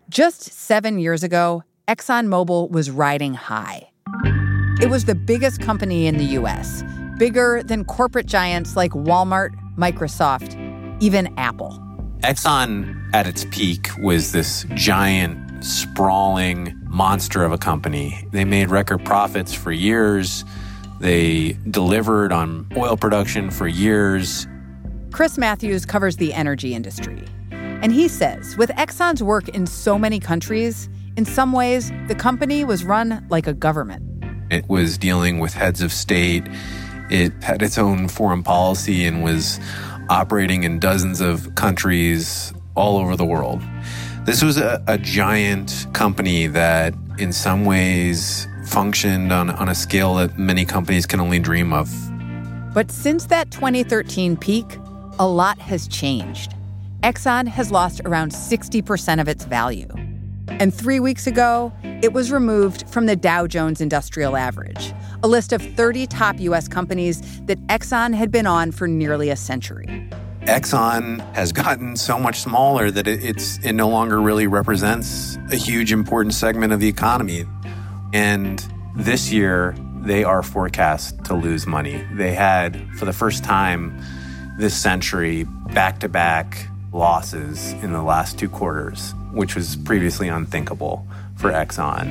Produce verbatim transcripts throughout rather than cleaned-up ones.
Just seven years ago, ExxonMobil was riding high. It was the biggest company in the U S, bigger than corporate giants like Walmart, Microsoft, even Apple. Exxon, at its peak, was this giant, sprawling monster of a company. They made record profits for years. They delivered on oil production for years. Chris Matthews covers the energy industry. And he says, with Exxon's work in so many countries, in some ways, the company was run like a government. It was dealing with heads of state. It had its own foreign policy and was operating in dozens of countries all over the world. This was a, a giant company that, in some ways, functioned on, on a scale that many companies can only dream of. But since that twenty thirteen peak, a lot has changed. Exxon has lost around sixty percent of its value. And three weeks ago, it was removed from the Dow Jones Industrial Average, a list of thirty top U S companies that Exxon had been on for nearly a century. Exxon has gotten so much smaller that it, it's, it no longer really represents a huge, important segment of the economy. And this year, they are forecast to lose money. They had, for the first time this century, back-to-back losses in the last two quarters, which was previously unthinkable for Exxon.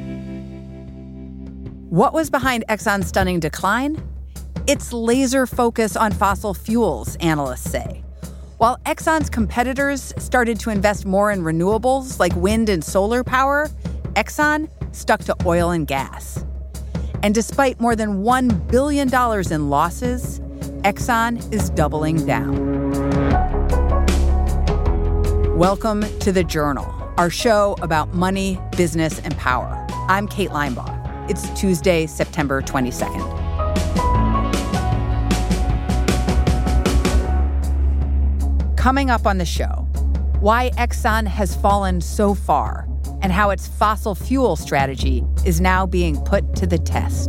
What was behind Exxon's stunning decline? Its laser focus on fossil fuels, analysts say. While Exxon's competitors started to invest more in renewables like wind and solar power, Exxon stuck to oil and gas. And despite more than one billion dollars in losses, Exxon is doubling down. Welcome to The Journal, our show about money, business, and power. I'm Kate Linebaugh. It's Tuesday, September twenty-second. Coming up on the show, why Exxon has fallen so far and how its fossil fuel strategy is now being put to the test.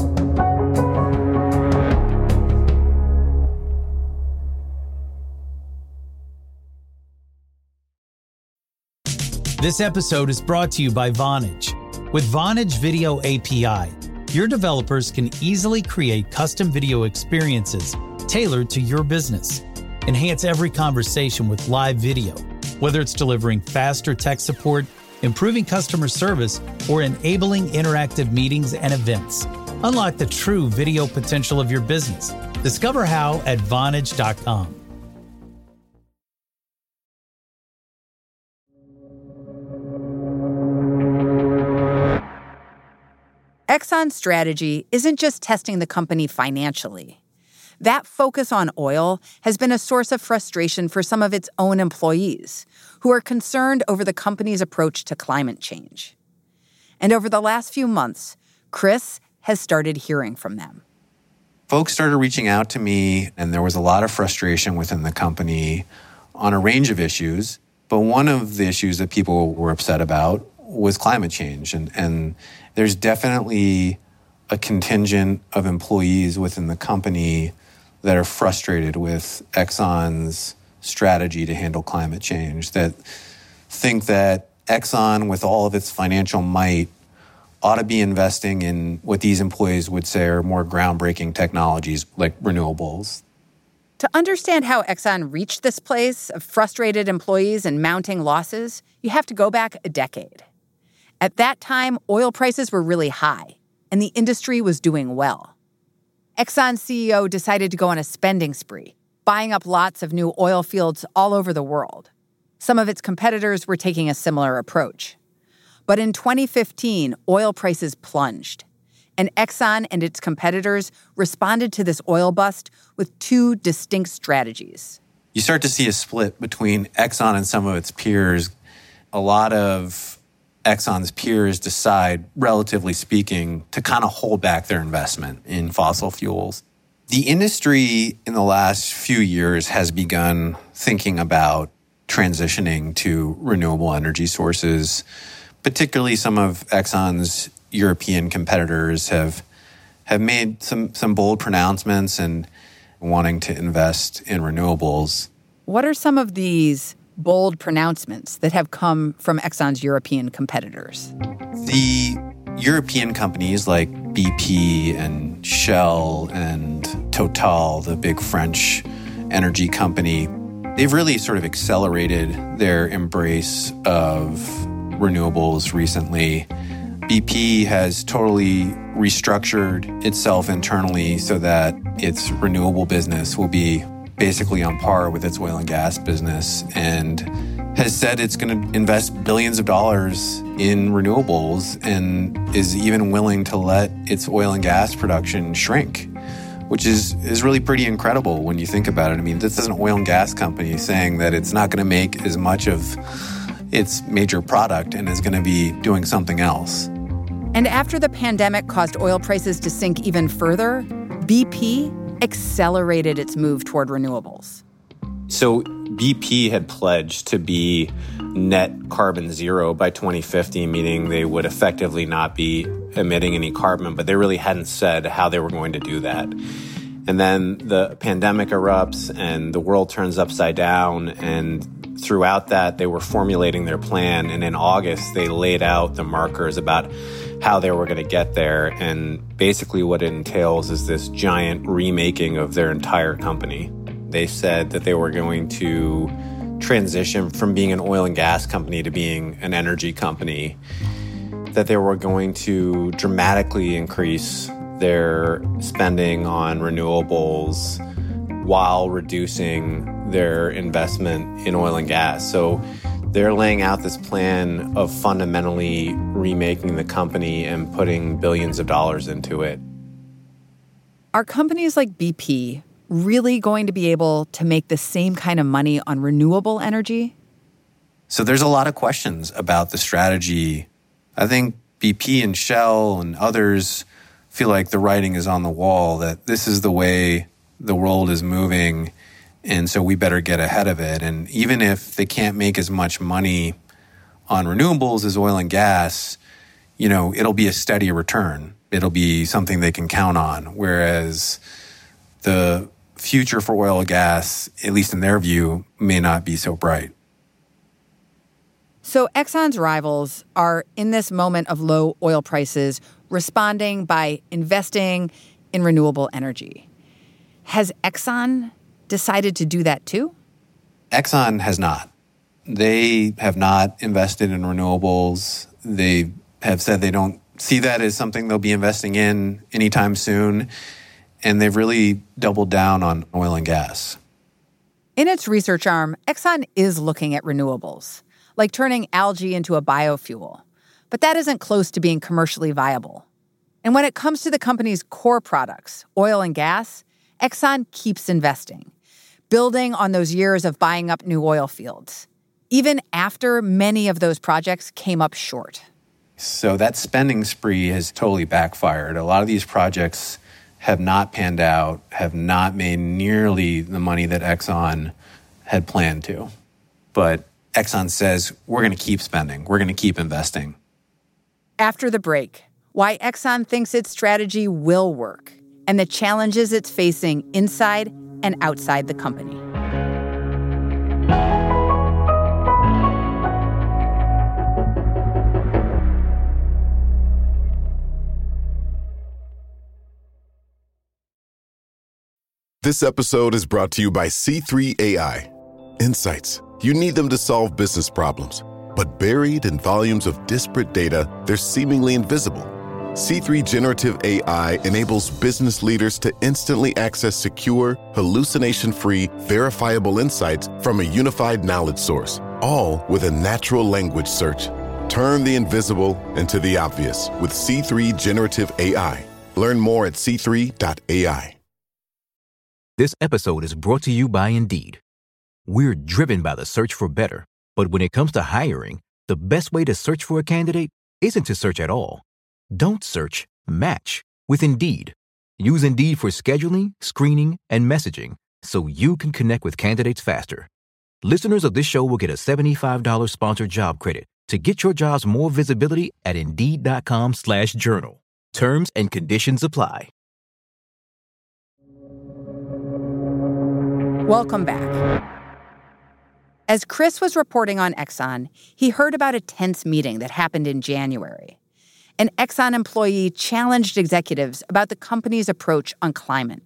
This episode is brought to you by Vonage. With Vonage Video A P I, your developers can easily create custom video experiences tailored to your business. Enhance every conversation with live video, whether it's delivering faster tech support, improving customer service, or enabling interactive meetings and events. Unlock the true video potential of your business. Discover how at Vonage dot com. Exxon's strategy isn't just testing the company financially. That focus on oil has been a source of frustration for some of its own employees, who are concerned over the company's approach to climate change. And over the last few months, Chris has started hearing from them. Folks started reaching out to me, and there was a lot of frustration within the company on a range of issues. But one of the issues that people were upset about was climate change. And, and there's definitely a contingent of employees within the company that are frustrated with Exxon's strategy to handle climate change, that think that Exxon, with all of its financial might, ought to be investing in what these employees would say are more groundbreaking technologies like renewables. To understand how Exxon reached this place of frustrated employees and mounting losses, you have to go back a decade. At that time, oil prices were really high, and the industry was doing well. Exxon's C E O decided to go on a spending spree, buying up lots of new oil fields all over the world. Some of its competitors were taking a similar approach. But in twenty fifteen, oil prices plunged, and Exxon and its competitors responded to this oil bust with two distinct strategies. You start to see a split between Exxon and some of its peers. A lot of Exxon's peers decide, relatively speaking, to kind of hold back their investment in fossil fuels. The industry in the last few years has begun thinking about transitioning to renewable energy sources. Particularly some of Exxon's European competitors have have made some, some bold pronouncements and wanting to invest in renewables. What are some of these bold pronouncements that have come from Exxon's European competitors. The European companies like B P and Shell and Total, the big French energy company, they've really sort of accelerated their embrace of renewables recently. B P has totally restructured itself internally so that its renewable business will be basically on par with its oil and gas business, and has said it's going to invest billions of dollars in renewables and is even willing to let its oil and gas production shrink, which is, is really pretty incredible when you think about it. I mean, this is an oil and gas company saying that it's not going to make as much of its major product and is going to be doing something else. And after the pandemic caused oil prices to sink even further, B P accelerated its move toward renewables. So B P had pledged to be net carbon zero by twenty fifty, meaning they would effectively not be emitting any carbon, but they really hadn't said how they were going to do that. And then the pandemic erupts and the world turns upside down, and throughout that, they were formulating their plan. And in August, they laid out the markers about how they were going to get there. And basically what it entails is this giant remaking of their entire company. They said that they were going to transition from being an oil and gas company to being an energy company, that they were going to dramatically increase their spending on renewables while reducing their investment in oil and gas. So they're laying out this plan of fundamentally remaking the company and putting billions of dollars into it. Are companies like B P really going to be able to make the same kind of money on renewable energy? So there's a lot of questions about the strategy. I think B P and Shell and others feel like the writing is on the wall, that this is the way the world is moving, and so we better get ahead of it. And even if they can't make as much money on renewables as oil and gas, you know, it'll be a steady return. It'll be something they can count on. Whereas the future for oil and gas, at least in their view, may not be so bright. So Exxon's rivals are, in this moment of low oil prices, responding by investing in renewable energy. Has Exxon decided to do that too? Exxon has not. They have not invested in renewables. They have said they don't see that as something they'll be investing in anytime soon. And they've really doubled down on oil and gas. In its research arm, Exxon is looking at renewables, like turning algae into a biofuel. But that isn't close to being commercially viable. And when it comes to the company's core products, oil and gas, Exxon keeps investing, building on those years of buying up new oil fields, even after many of those projects came up short. So that spending spree has totally backfired. A lot of these projects have not panned out, have not made nearly the money that Exxon had planned to. But Exxon says, we're going to keep spending. We're going to keep investing. After the break, why Exxon thinks its strategy will work and the challenges it's facing inside and outside the company. This episode is brought to you by C three A I. Insights. You need them to solve business problems. But buried in volumes of disparate data, they're seemingly invisible. C three Generative A I enables business leaders to instantly access secure, hallucination-free, verifiable insights from a unified knowledge source, all with a natural language search. Turn the invisible into the obvious with C three Generative A I. Learn more at c three dot a i. This episode is brought to you by Indeed. We're driven by the search for better, but when it comes to hiring, the best way to search for a candidate isn't to search at all. Don't search, match with Indeed. Use Indeed for scheduling, screening, and messaging so you can connect with candidates faster. Listeners of this show will get a seventy-five dollars sponsored job credit to get your jobs more visibility at Indeed.com slash journal. Terms and conditions apply. Welcome back. As Chris was reporting on Exxon, he heard about a tense meeting that happened in January. An Exxon employee challenged executives about the company's approach on climate.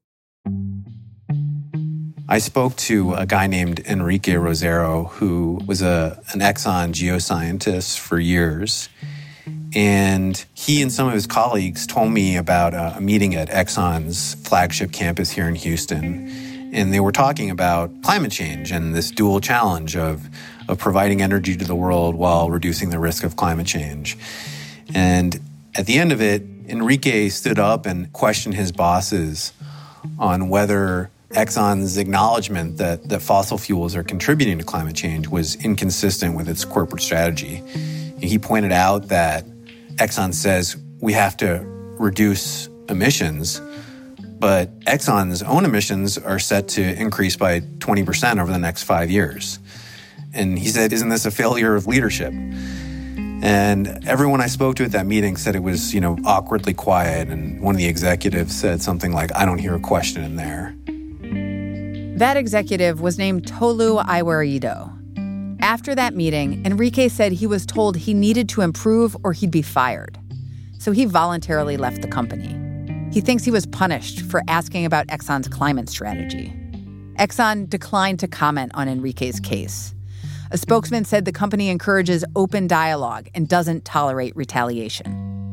I spoke to a guy named Enrique Rosero, who was a, an Exxon geoscientist for years. And he and some of his colleagues told me about a, a meeting at Exxon's flagship campus here in Houston. And they were talking about climate change and this dual challenge of, of providing energy to the world while reducing the risk of climate change. And at the end of it, Enrique stood up and questioned his bosses on whether Exxon's acknowledgement that, that fossil fuels are contributing to climate change was inconsistent with its corporate strategy. And he pointed out that Exxon says we have to reduce emissions, but Exxon's own emissions are set to increase by twenty percent over the next five years. And he said, isn't this a failure of leadership? And everyone I spoke to at that meeting said it was, you know, awkwardly quiet. And one of the executives said something like, I don't hear a question in there. That executive was named Tolu Iwerido. After that meeting, Enrique said he was told he needed to improve or he'd be fired. So he voluntarily left the company. He thinks he was punished for asking about Exxon's climate strategy. Exxon declined to comment on Enrique's case. A spokesman said the company encourages open dialogue and doesn't tolerate retaliation.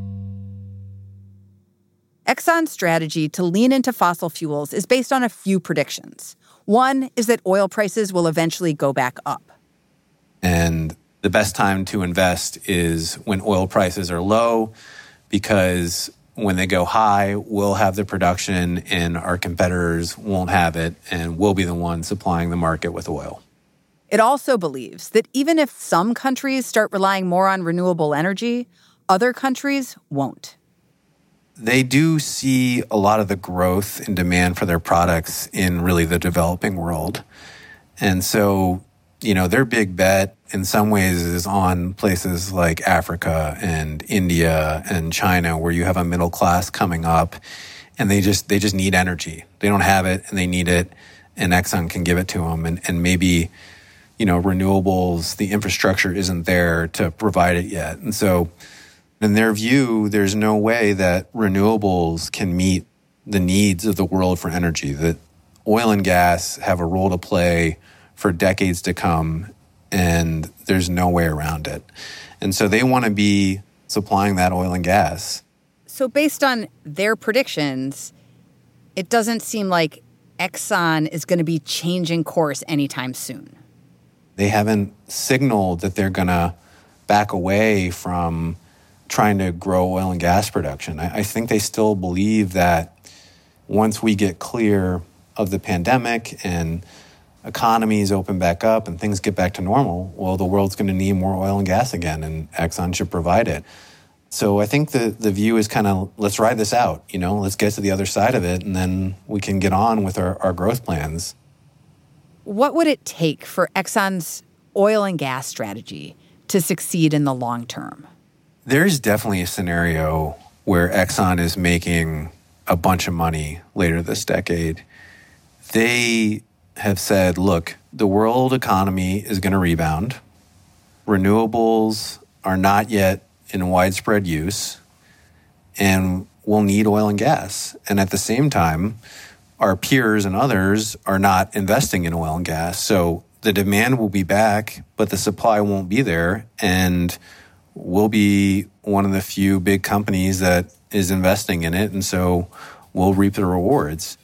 Exxon's strategy to lean into fossil fuels is based on a few predictions. One is that oil prices will eventually go back up. And the best time to invest is when oil prices are low, because when they go high, we'll have the production and our competitors won't have it, and we'll be the ones supplying the market with oil. It also believes that even if some countries start relying more on renewable energy, other countries won't. They do see a lot of the growth in demand for their products in really the developing world. And so, you know, their big bet in some ways is on places like Africa and India and China, where you have a middle class coming up, and they just they just need energy. They don't have it, and they need it, and Exxon can give it to them. And, and maybe, you know, renewables, the infrastructure isn't there to provide it yet. And so in their view, there's no way that renewables can meet the needs of the world for energy, that oil and gas have a role to play for decades to come, and there's no way around it. And so they want to be supplying that oil and gas. So based on their predictions, it doesn't seem like Exxon is going to be changing course anytime soon. They haven't signaled that they're going to back away from trying to grow oil and gas production. I, I think they still believe that once we get clear of the pandemic and economies open back up and things get back to normal, well, the world's going to need more oil and gas again, and Exxon should provide it. So I think the, the view is kind of, let's ride this out, you know, let's get to the other side of it, and then we can get on with our, our growth plans. What would it take for Exxon's oil and gas strategy to succeed in the long term? There's definitely a scenario where Exxon is making a bunch of money later this decade. They have said, look, the world economy is going to rebound. Renewables are not yet in widespread use, and we'll need oil and gas. And at the same time, our peers and others are not investing in oil and gas. So the demand will be back, but the supply won't be there. And we'll be one of the few big companies that is investing in it. And so we'll reap the rewards.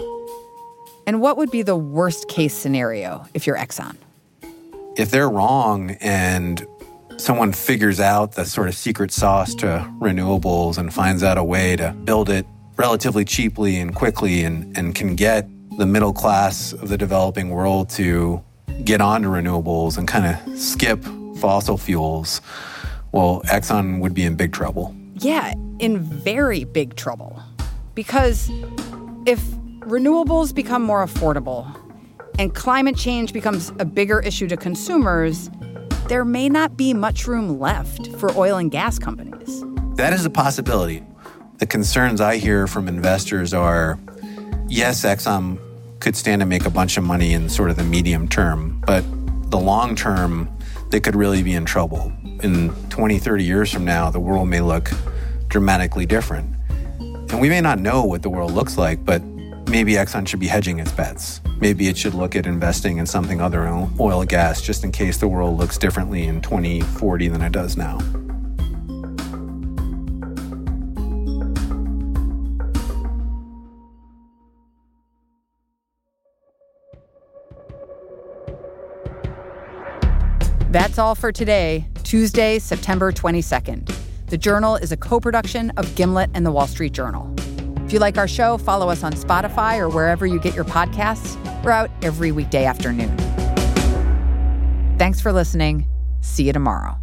And what would be the worst case scenario if you're Exxon? If they're wrong and someone figures out the sort of secret sauce to renewables and finds out a way to build it relatively cheaply and quickly and, and can get the middle class of the developing world to get onto renewables and kind of skip fossil fuels, well, Exxon would be in big trouble. Yeah, in very big trouble. Because if renewables become more affordable and climate change becomes a bigger issue to consumers, there may not be much room left for oil and gas companies. That is a possibility. The concerns I hear from investors are, yes, Exxon could stand to make a bunch of money in sort of the medium term, but the long term, they could really be in trouble. In twenty, thirty years from now, the world may look dramatically different. And we may not know what the world looks like, but maybe Exxon should be hedging its bets. Maybe it should look at investing in something other than oil and gas, just in case the world looks differently in twenty forty than it does now. That's all for today, Tuesday, September twenty-second. The Journal is a co-production of Gimlet and The Wall Street Journal. If you like our show, follow us on Spotify or wherever you get your podcasts. We're out every weekday afternoon. Thanks for listening. See you tomorrow.